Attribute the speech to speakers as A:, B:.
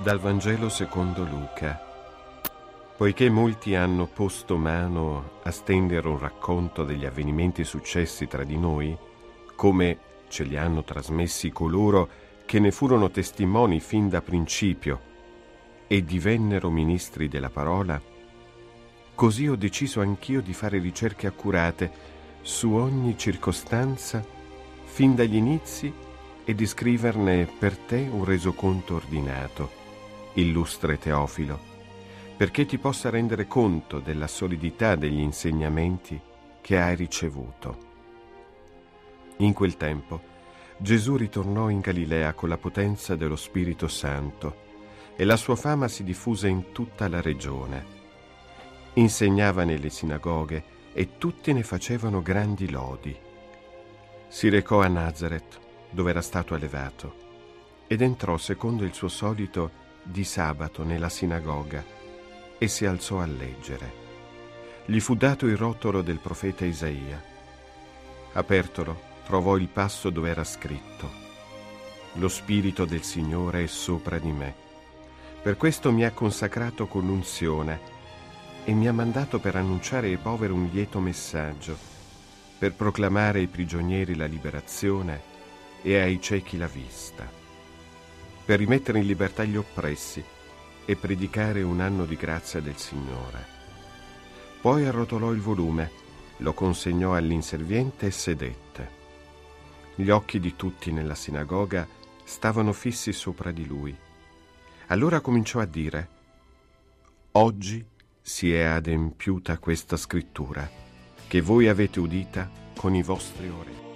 A: Dal Vangelo secondo Luca. Poiché molti hanno posto mano a stendere un racconto degli avvenimenti successi tra di noi, come ce li hanno trasmessi coloro che ne furono testimoni fin da principio e divennero ministri della parola, così ho deciso anch'io di fare ricerche accurate su ogni circostanza fin dagli inizi e di scriverne per te un resoconto ordinato, illustre Teofilo, perché ti possa rendere conto della solidità degli insegnamenti che hai ricevuto. In quel tempo Gesù ritornò in Galilea con la potenza dello Spirito Santo e la sua fama si diffuse in tutta la regione. Insegnava nelle sinagoghe e tutti ne facevano grandi lodi. Si recò a Nazaret, dove era stato allevato, ed entrò secondo il suo solito di sabato nella sinagoga e si alzò a leggere. Gli fu dato il rotolo del profeta Isaia. Apertolo, trovò il passo dove era scritto: «Lo Spirito del Signore è sopra di me. Per questo mi ha consacrato con unzione e mi ha mandato per annunciare ai poveri un lieto messaggio, per proclamare ai prigionieri la liberazione e ai ciechi la vista, per rimettere in libertà gli oppressi e predicare un anno di grazia del Signore». Poi arrotolò il volume, lo consegnò all'inserviente e sedette. Gli occhi di tutti nella sinagoga stavano fissi sopra di lui. Allora cominciò a dire: «Oggi si è adempiuta questa scrittura, che voi avete udita con i vostri orecchi».